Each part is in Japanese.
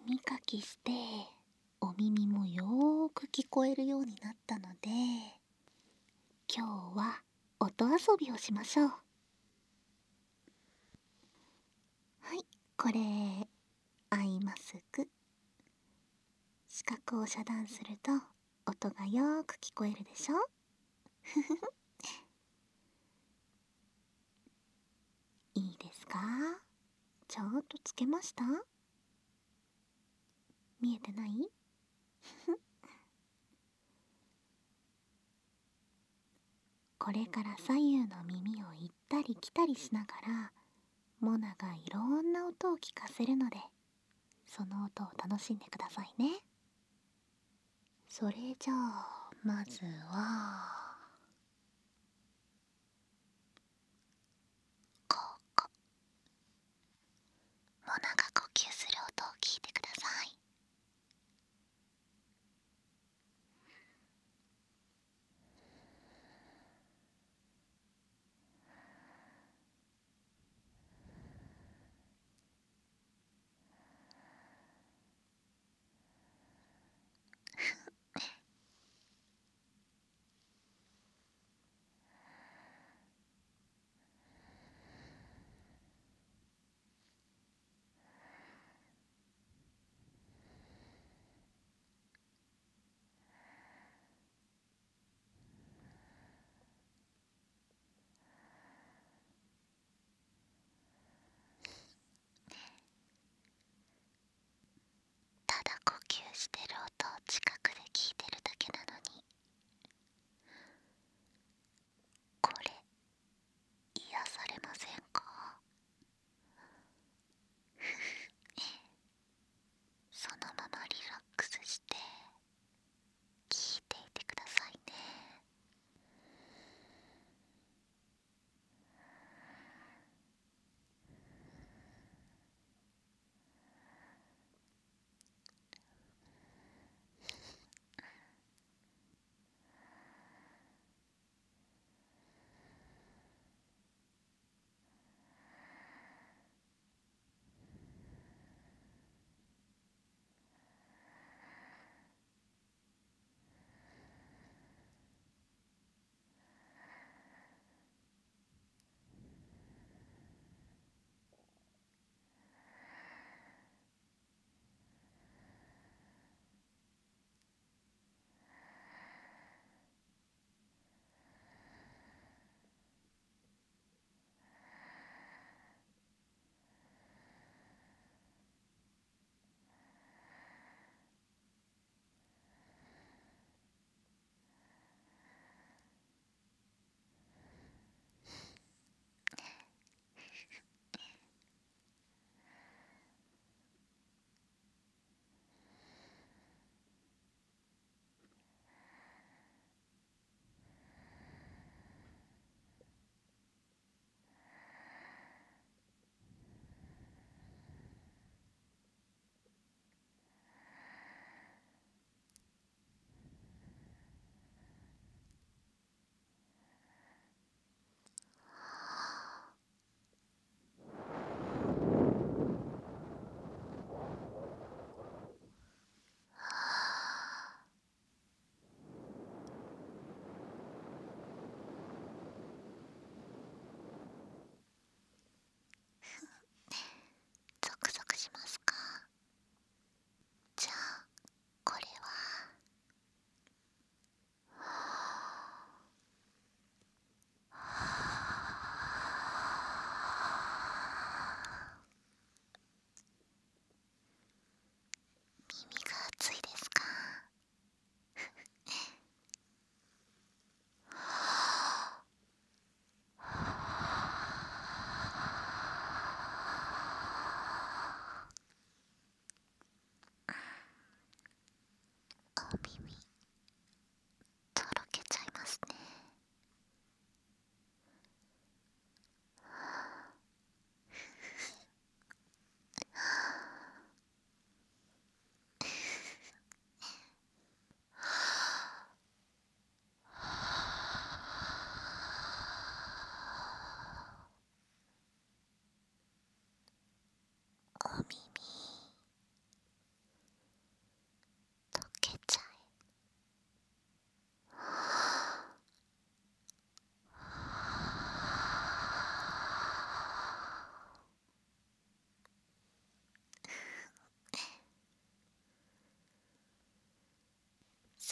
耳かきしてお耳もよーく聞こえるようになったので、今日は音遊びをしましょう。はい、これアイマスク。視覚を遮断すると音がよーく聞こえるでしょ。いいですか？ちゃんとつけました？見えてない？これから左右の耳を行ったり来たりしながら、モナがいろんな音を聞かせるので、その音を楽しんでくださいね。それじゃあまずはここ、モナが呼吸する音を聞いてください。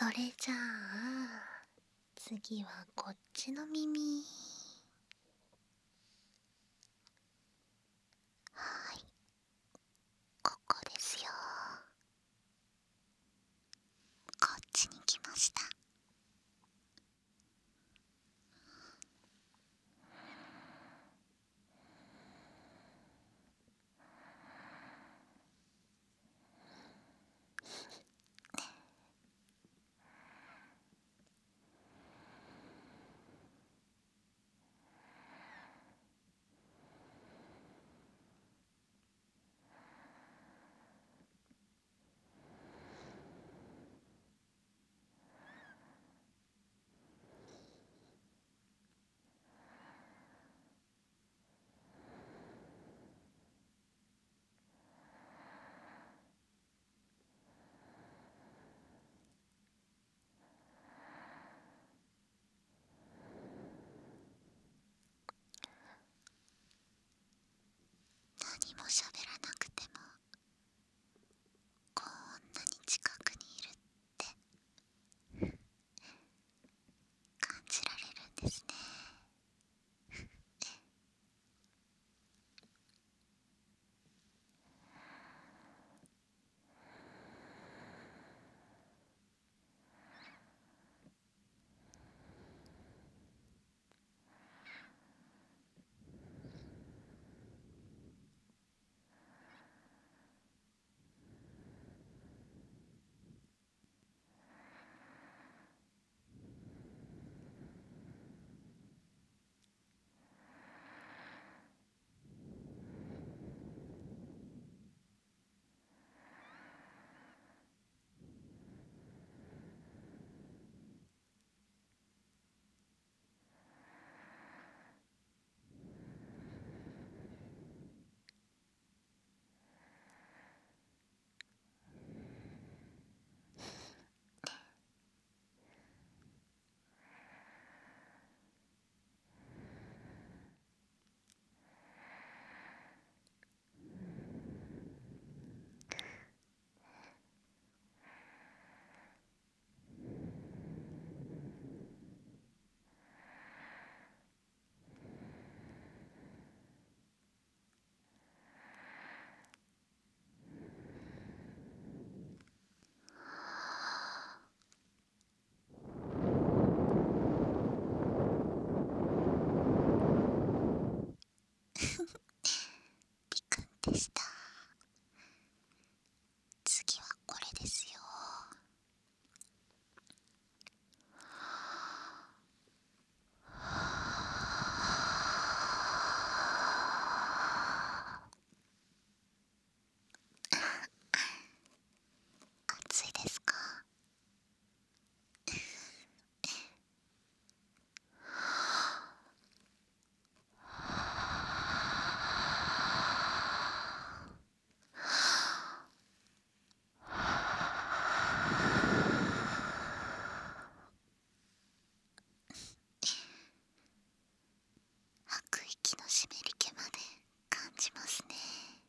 それじゃあ次はこっちの耳。はい、ここですよ。こっちに来ました。何も喋らなくてもこんなに近くにいるって感じられるんですね。ピクンでした。次はこれですよ。暑いですか？吐く息の湿り気まで感じますね。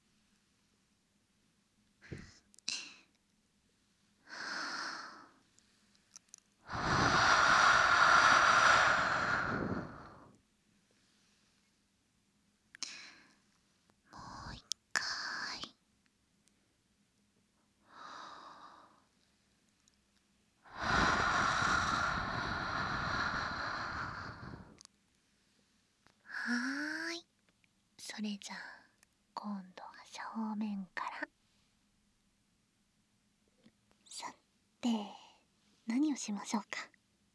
もう一回。はーい、それじゃあ今度は正面から。さて何をしましょうか。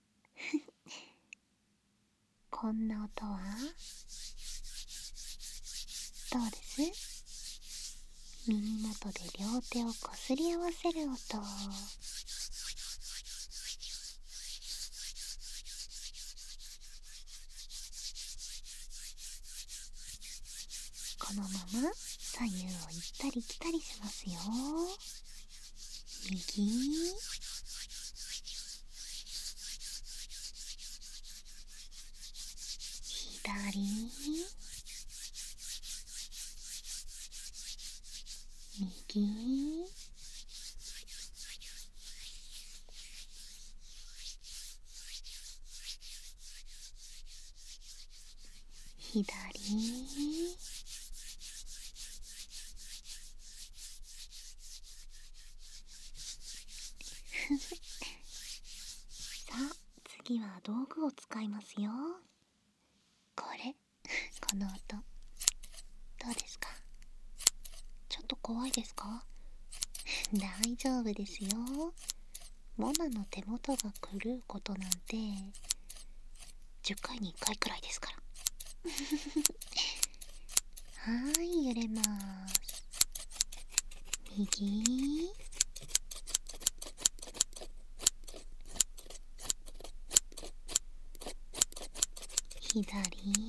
こんな音はどうです？耳元で両手をこすり合わせる音。このまま左右を行ったり来たりしますよ。右、左、右、 左。さあ、次は道具を使いますよ。この音どうですか？ちょっと怖いですか？大丈夫ですよ。モナの手元が狂うことなんて10回に1回くらいですから。はーい、揺れます。右、左、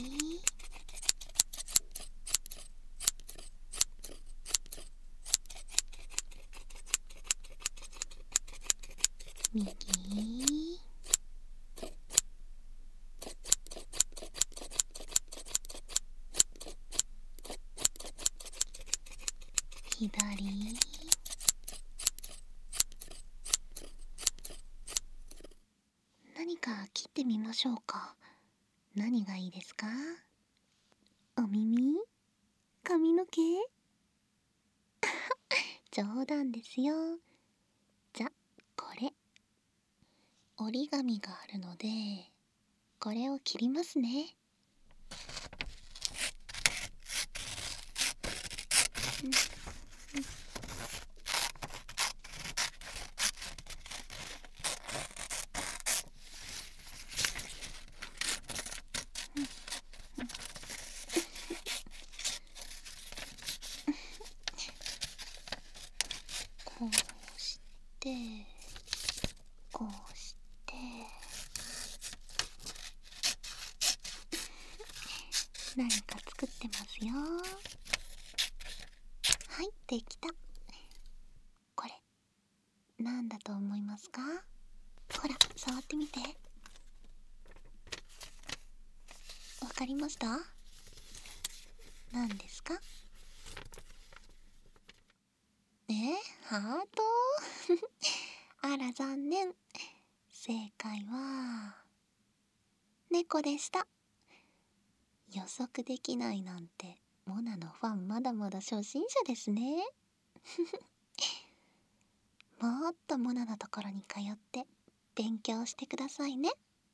右、左。何か切ってみましょうか。何がいいですか？お耳？髪の毛？冗談ですよ。じゃ、これ。折り紙があるので、これを切りますね。こうして、こうして、何か作ってますよ。はい、できた。これ、なんだと思いますか？ほら、触ってみて。わかりました？何ですか？ハート？あら残念。正解は猫でした。予測できないなんてモナのファンまだまだ初心者ですね。もっとモナのところに通って勉強してくださいね。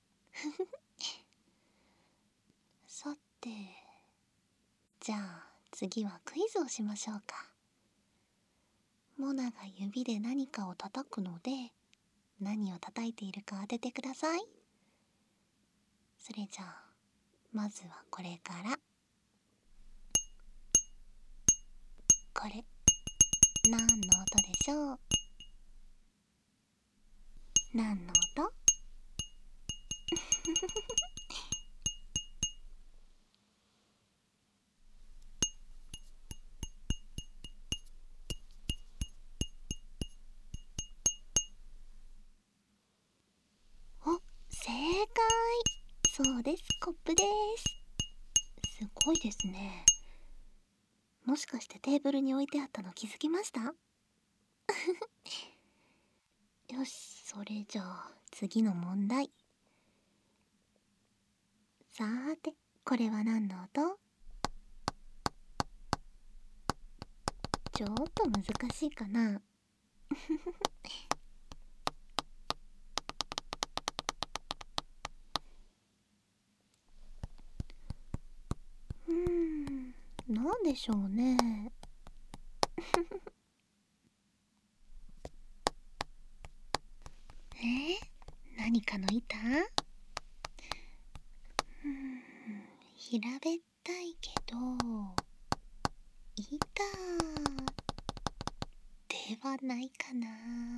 さて、じゃあ次はクイズをしましょうか。モナが指で何かを叩くので、何を叩いているか当ててください。それじゃあまずはこれから。これ何の音でしょう？何の音？お、正解。そうです、コップです。すごいですね。もしかしてテーブルに置いてあったの気づきました？よし、それじゃあ次の問題。さーて、これは何の音？ちょっと難しいかな。なんでしょうね。何かの板？平べったいけど板ではないかな。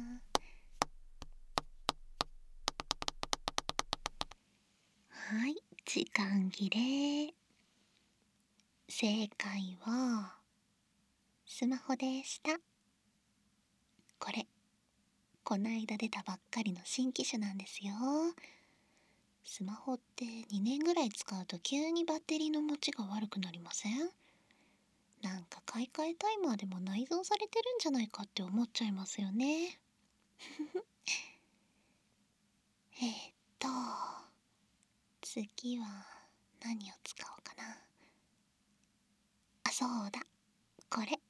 はい、時間切れ。正解はスマホでした。これ、こないだ出たばっかりの新機種なんですよ。スマホって2年ぐらい使うと急にバッテリーの持ちが悪くなりません？なんか買い替えタイマーでも内蔵されてるんじゃないかって思っちゃいますよね。えーっと次は何を使おうかな。 そうだ、これ。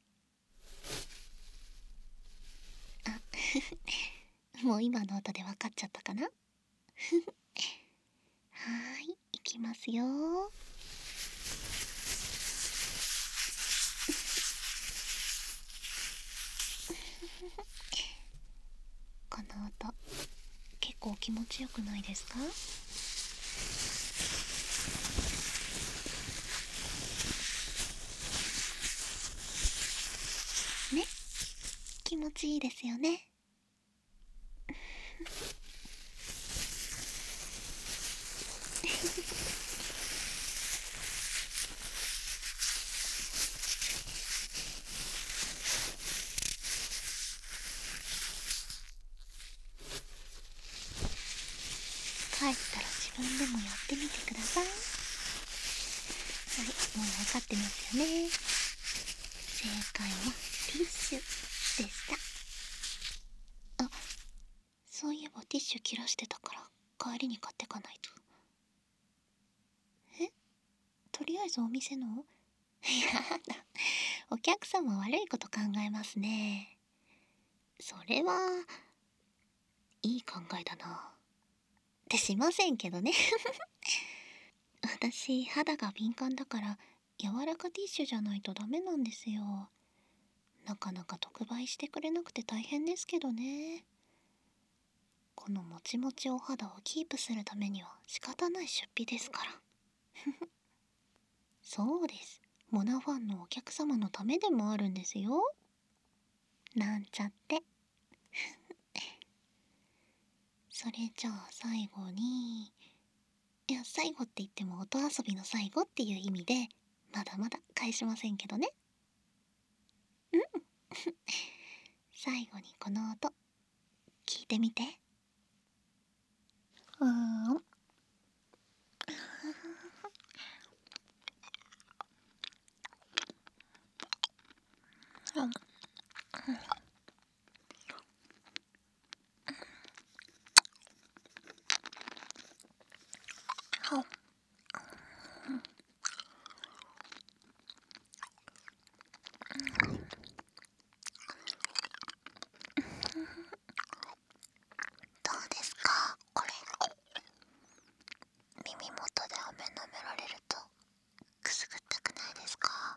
もう今の音で分かっちゃったかな。はーい、いきますよ。この音結構気持ちよくないですか？ね、気持ちいいですよね。帰ったら自分でもやってみてください。はい、もう分かってますよね。正解はティッシュでした。あ、そういえばティッシュ切らしてたから帰りに買ってかないと。え、とりあえずお店のやだ、お客様悪いこと考えますね。それはいい考えだなってしませんけどね。私肌が敏感だから柔らかティッシュじゃないとダメなんですよ。なかなか特売してくれなくて大変ですけどね。このもちもちお肌をキープするためには仕方ない出費ですから。そうです、モナファンのお客様のためでもあるんですよ。なんちゃって。それじゃあ最後に、いや最後って言っても音遊びの最後っていう意味でまだまだ返しませんけどね。最後にこの音聞いてみて。うーん。どうですかこれ。耳元で飴舐められるとくすぐったくないですか？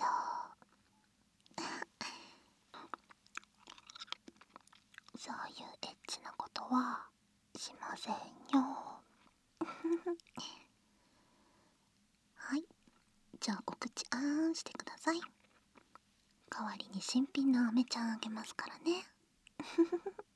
しょう。そういうエッチなことはしませんよ。はい、じゃあお口あーんしてください。代わりに新品のアメちゃんあげますからね。